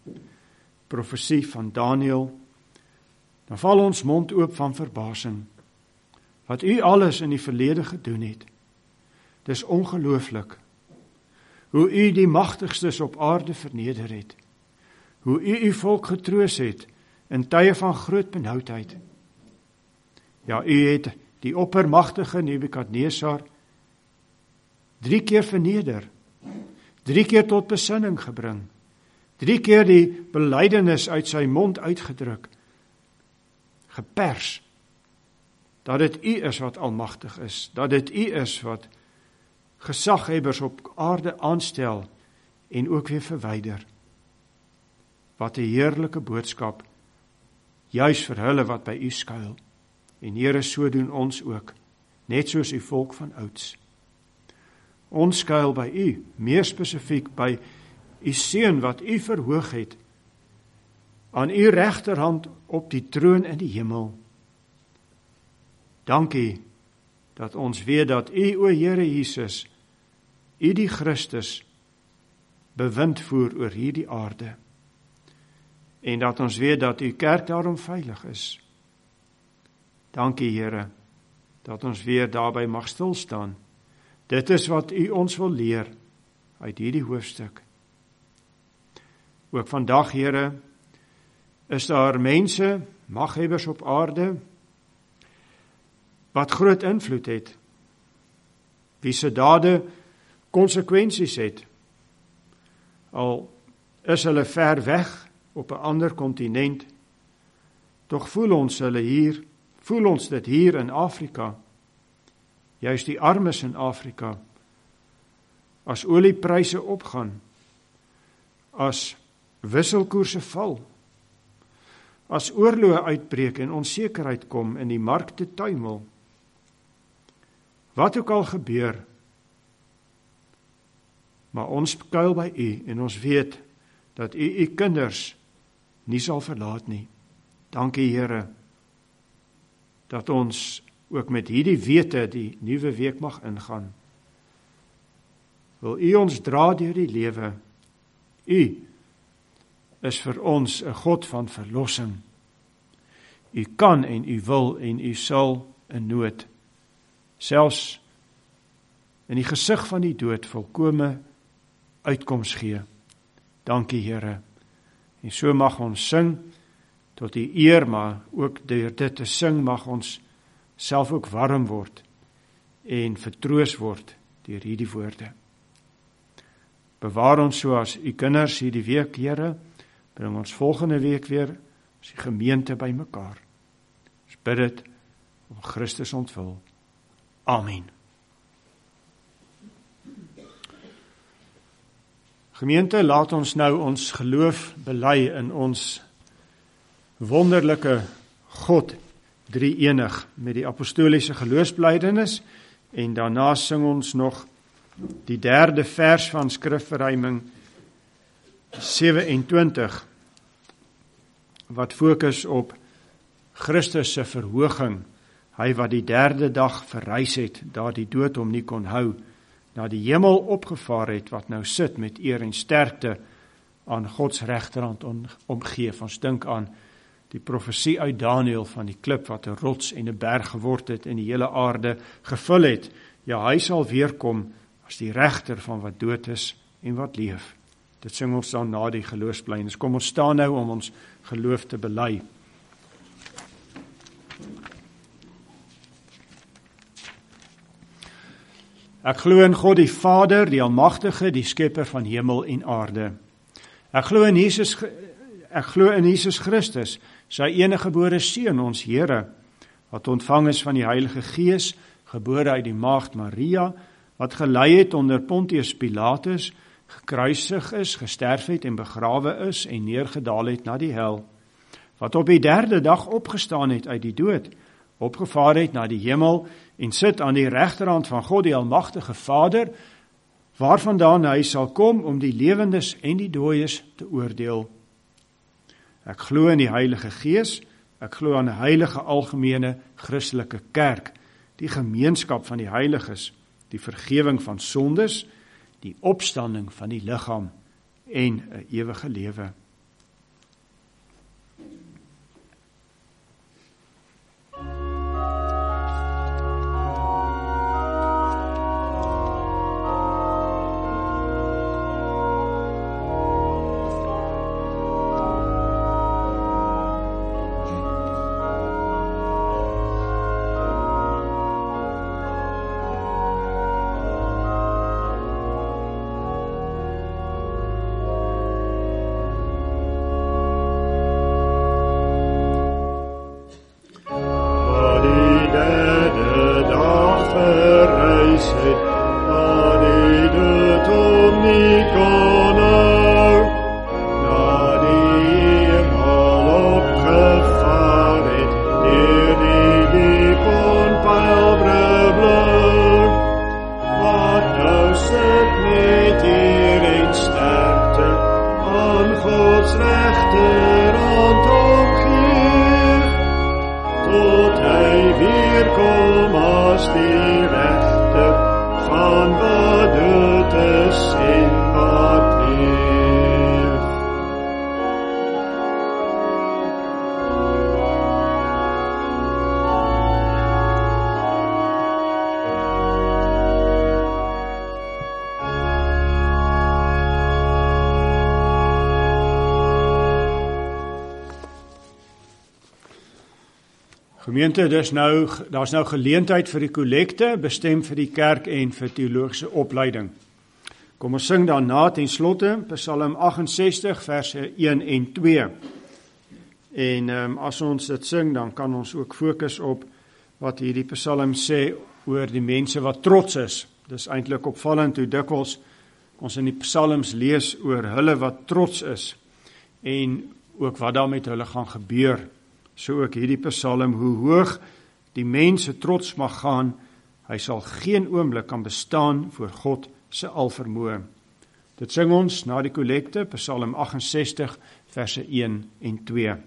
profesie van Daniël, dan val ons mond oop van verbasing. Wat U alles in die verlede gedoen het. Dis ongelooflik. Hoe U die magtigstes op aarde verneder het. Hoe U U volk getroos het in tye van groot benoudheid. Ja, U het die oppermagtige Nebukadnesar drie keer verneder, drie keer tot besinning gebring, drie keer die belydenis uit sy mond uitgedruk, gepers, dat dit U is wat almagtig is, dat dit U is wat gesaghebbers op aarde aanstel en ook weer verwyder. Wat 'n heerlike boodskap, juis vir hulle wat by U skuil. En Here, so doen ons ook, net soos U volk van ouds. Ons skuil by U, meer spesifiek by U seun wat U verhoog het, aan U regterhand op die troon in die hemel. Dankie dat ons weet dat U, o Here Jesus, U die Christus, bewind voer oor hierdie aarde. En dat ons weet dat U kerk daarom veilig is. Dankie Here, dat ons weer daarby mag stilstaan. Dit is wat U ons wil leer uit hierdie hoofstuk. Ook vandag, Here, is daar mense, maghebbers op aarde, wat groot invloed het, wie se dade konsekwensies het, al is hulle ver weg op 'n ander kontinent, tog voel ons hulle hier, voel ons dit hier in Afrika, juist die armes in Afrika, as oliepryse opgaan, as wisselkoerse val, as oorloë uitbreek en onsekerheid kom in die markte tuimel, wat ook al gebeur, maar ons skuil by U en ons weet dat U U kinders nie sal verlaat nie. Dankie Here, dat ons ook met hierdie wete die nuwe week mag ingaan. Wil U ons dra deur die lewe. U is vir ons 'n God van verlossing. U kan en U wil en U sal in nood, selfs in die gesig van die dood, volkome uitkoms gee. Dankie Here. En so mag ons sing tot die eer, maar ook deur dit te sing mag ons self ook warm word en vertroos word deur hierdie woorde. Bewaar ons so as U kinders hierdie week, Here, bring ons volgende week weer as die gemeente bymekaar. Ons bid dit om Christus ontwil. Amen. Gemeente, laat ons nou ons geloof bely in ons wonderlike God, drie-enig, met die apostoliese geloofsbelijdenis, en daarna sing ons nog die derde vers van skrifverruiming sewe-en-twintig, wat fokus op Christus se verhoging, hy wat die derde dag verrys het, daar die dood hom nie kon hou, na die hemel opgevaar het, wat nou sit met eer en sterkte aan Gods regterhand omgeef. Ons dink aan die profesie uit Daniël van die klip wat 'n rots en 'n berg geword het en die hele aarde gevul het. Ja, hy sal weerkom as die regter van wat dood is en wat leef. Dit sing ons dan na die geloofsbelijdenis. Kom ons staan nou om ons geloof te bely. Ek glo in God die Vader, die Almagtige, die Skepper van hemel en aarde. Ek glo in Jesus, ek glo in Jesus Christus, sy enige gebore Seun, ons Here, wat ontvang is van die Heilige Gees, gebore uit die maagd Maria, wat gelei het onder Pontius Pilatus, gekruisig is, gesterf het en begrawe is en neergedaal het na die hel, wat op die derde dag opgestaan het uit die dood, opgevaar het na die hemel en sit aan die regterhand van God die Almagtige Vader, waarvandaan hy sal kom om die lewendes en die dooies te oordeel. Ek glo in die Heilige Gees, ek glo aan 'n heilige algemene Christelike kerk, die gemeenskap van die heiliges, die vergewing van sondes, die opstanding van die liggaam en 'n ewige lewe. Gods regterhand omgeef, tot hy weer kom as die regter van wat dood is en wat leef. Gemeente, dis nou, daar's nou geleentheid vir die kollekte, bestem vir die kerk en vir teologiese opleiding. Kom ons sing daarna ten slotte, Psalm agt-en-sestig, verse een en twee. En um, as ons dit sing, dan kan ons ook fokus op wat hierdie Psalm sê oor die mense wat trots is. Dis eintlik opvallend hoe dikwels ons in die Psalms lees oor hulle wat trots is, en ook wat daar met hulle gaan gebeur. So ook hierdie Psalm, hoe hoog die mense trots mag gaan, hy sal geen oomblik kan bestaan voor God se alvermoë. Dit sing ons na die kollekte, Psalm agt-en-sestig, verse een en twee.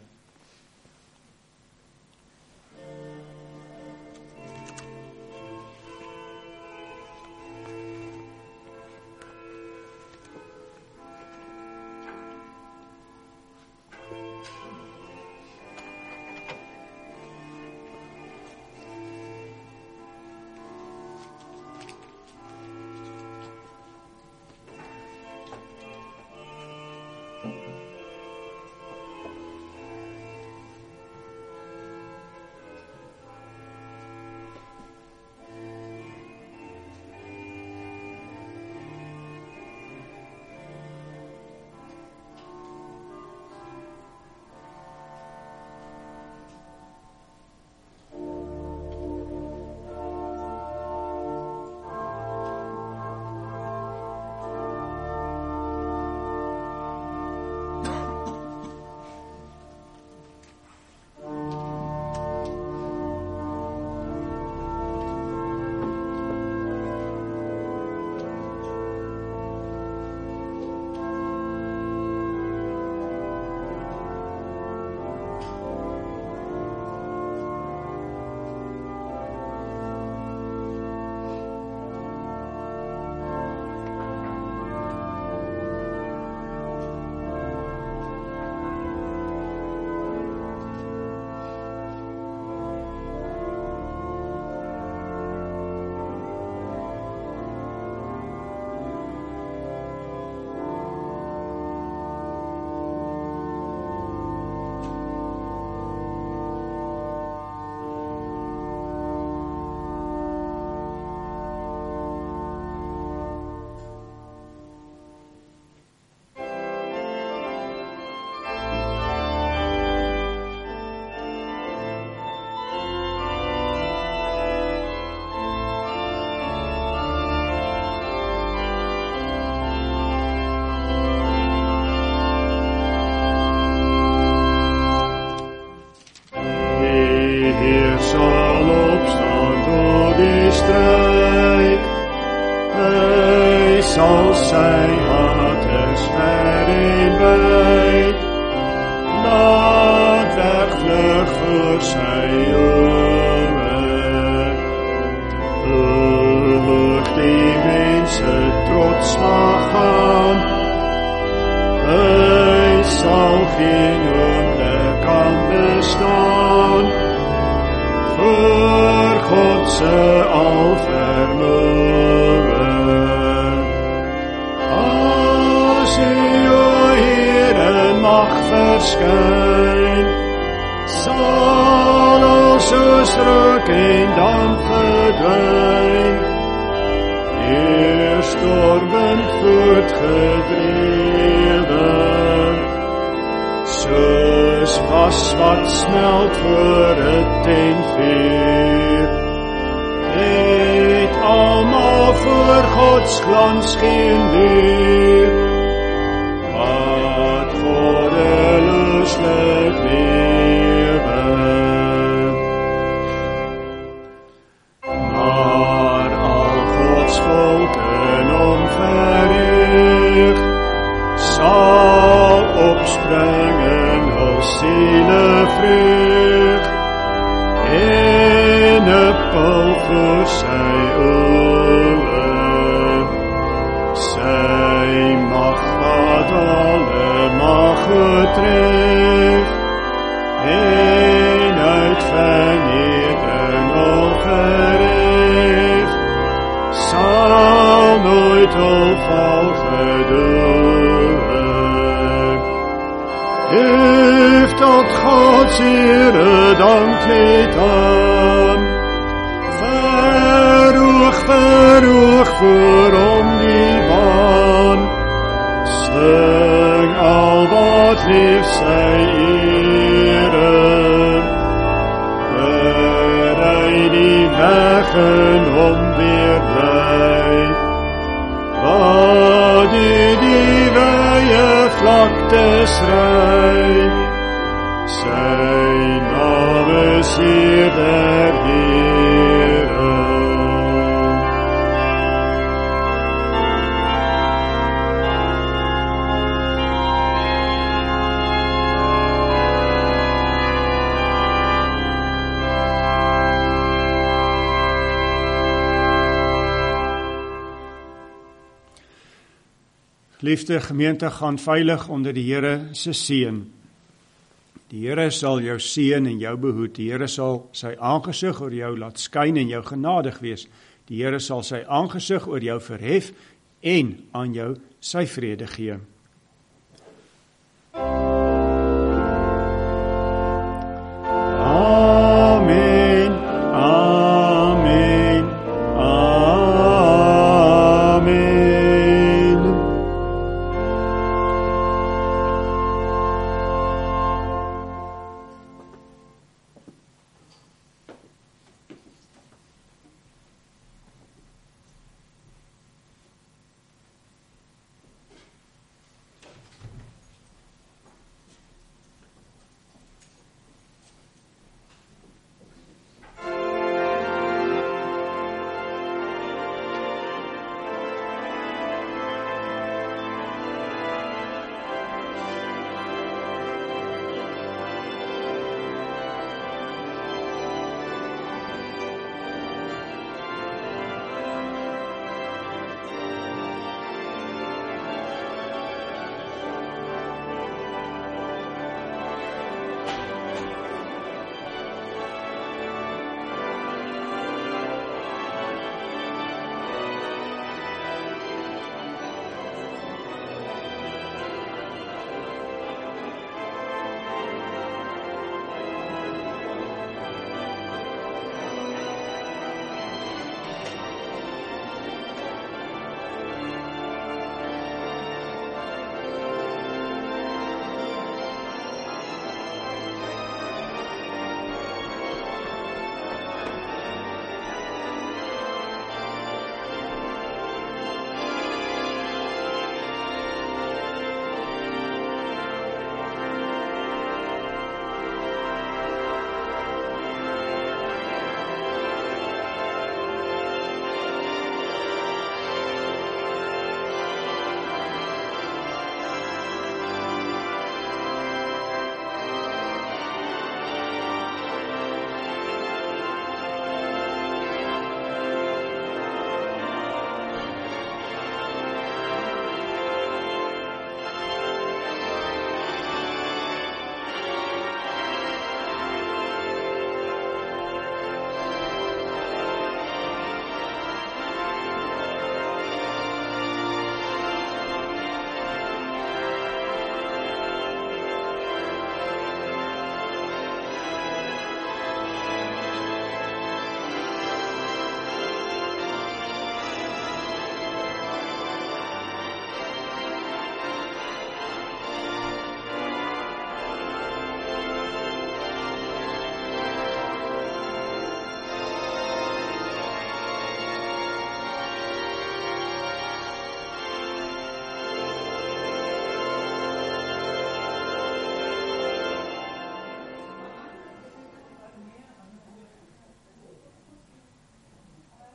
sal sy haters ver en wyd, laat wegvlug voor sy oë. Hoog die mense trots mag gaan, hy sal geen oomblik kan bestaan, voor God se alvermoë. As U, o Here, mag verskyn, sal ons soos rook en damp verdwyn, deur stormwind voortgedrewe, soos was wat smelt voor 'n tentvuur, het almal voor Gods glans geen duur, wat goddelooslik lewe. Maar al Gods volken om verheug, sal opspring goed tref, en uit vernedering opgeref, sal nooit opval gedoen. Heeft tot God zere dank het aan, verhoog, verhoog voor om die baan, sing al wat lief sy ere, berei die weg en hom weer bly, wat die die wye vlaktes ry, sy naam is hier der Here. Liefde gemeente, gaan veilig onder die Here se seën. Die Here sal jou seën en jou behoed. Die Here sal sy aangesig oor jou laat skyn en jou genadig wees. Die Here sal sy aangesig oor jou verhef en aan jou sy vrede gee.